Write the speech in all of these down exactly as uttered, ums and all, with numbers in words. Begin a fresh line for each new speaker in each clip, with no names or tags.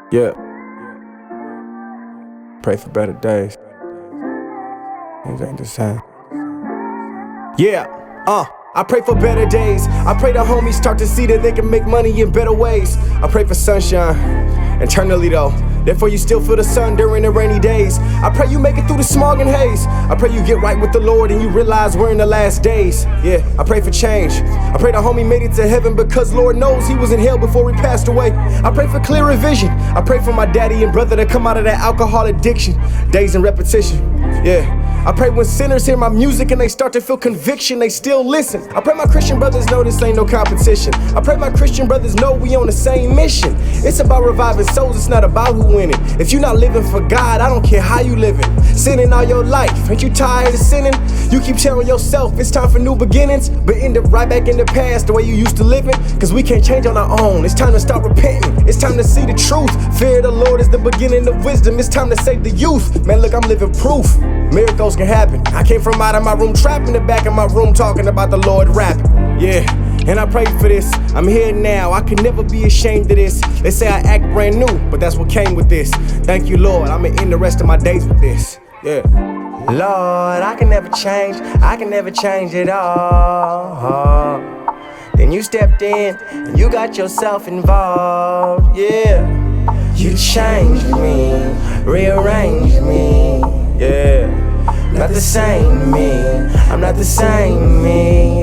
Yeah. Pray for better days. Things ain't the same. Yeah, uh, I pray for better days. I pray the homies start to see that they can make money in better ways. I pray for sunshine, internally though. Therefore you still feel the sun during the rainy days. I pray you make it through the smog and haze. I pray you get right with the Lord and you realize we're in the last days. Yeah, I pray for change. I pray the homie made it to heaven because Lord knows he was in hell before he passed away. I pray for clearer vision. I pray for my daddy and brother to come out of that alcohol addiction. Days in repetition, yeah. I pray when sinners hear my music and they start to feel conviction, they still listen. I pray my Christian brothers know this ain't no competition. I pray my Christian brothers know we on the same mission. It's about reviving souls, it's not about who winning. If you're not living for God, I don't care how you living. Sinning all your life, ain't you tired of sinning? You keep telling yourself it's time for new beginnings, but end up right back in the past the way you used to live it. Cause we can't change on our own, it's time to start repenting. It's time to see the truth. Fear of the Lord is the beginning of wisdom. It's time to save the youth. Man, look, I'm living proof. Miracles can happen. I came from out of my room, trapped in the back of my room, talking about the Lord rapping. Yeah, and I prayed for this. I'm here now, I can never be ashamed of this. They say I act brand new, but that's what came with this. Thank you, Lord, I'ma end the rest of my days with this. Yeah. Lord, I can never change, I can never change it all. Then you stepped in, and you got yourself involved, yeah. You changed me, rearranged me, yeah. Not the same me, I'm not the same me,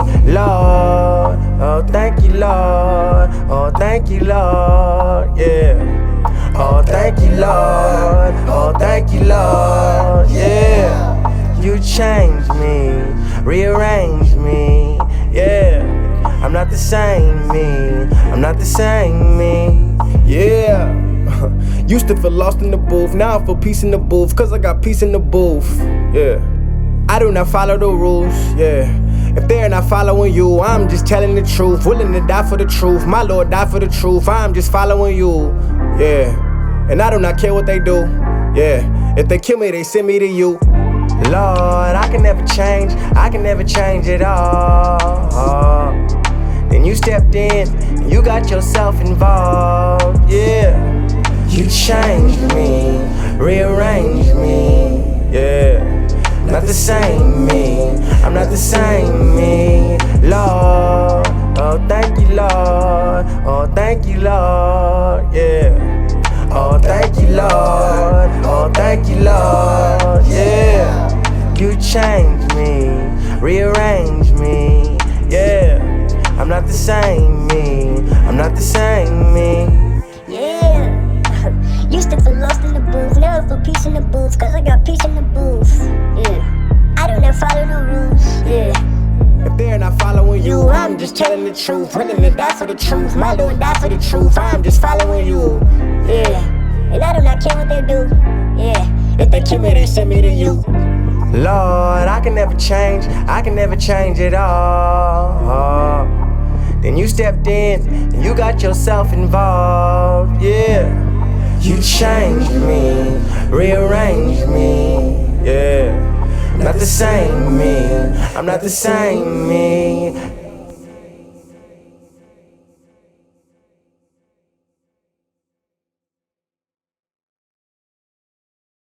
Lord. Oh, thank you, Lord. Oh, thank you, Lord, yeah. Oh, thank you, Lord. Oh, thank you, Lord, yeah. You changed me, rearranged me, yeah. I'm not the same me, I'm not the same me, yeah. Used to feel lost in the booth, now I feel peace in the booth, cause I got peace in the booth, yeah. I do not follow the rules, yeah. If they're not following you, I'm just telling the truth. Willing to die for the truth, my Lord died for the truth. I'm just following you, yeah. And I do not care what they do, yeah. If they kill me, they send me to you. Lord, I can never change, I can never change it all. Then you stepped in, and you got yourself involved, yeah. You changed me, rearranged me, yeah. Not the same me, I'm not the same me, Lord. Oh, thank you, Lord. Oh, thank you, Lord, yeah. Oh, thank you, Lord. Oh, thank you, Lord, yeah. You changed me, rearranged me, yeah. I'm not the same me, I'm not the same me.
Yeah. Used to feel lost in the booth, now I feel peace in the booth, cause I got peace in the booth. Yeah. I do not follow the rules. Yeah.
If they're not following you, I'm just telling the truth. Willing to die for the truth, my Lord died for the truth. I'm just following you.
Yeah. And I do not care what they do. Yeah.
If they kill me, they send me to you. Lord, I can never change, I can never change it all. Then you stepped in, and you got yourself involved, yeah. You changed me, rearranged me, yeah. Not the same me, I'm not the same me,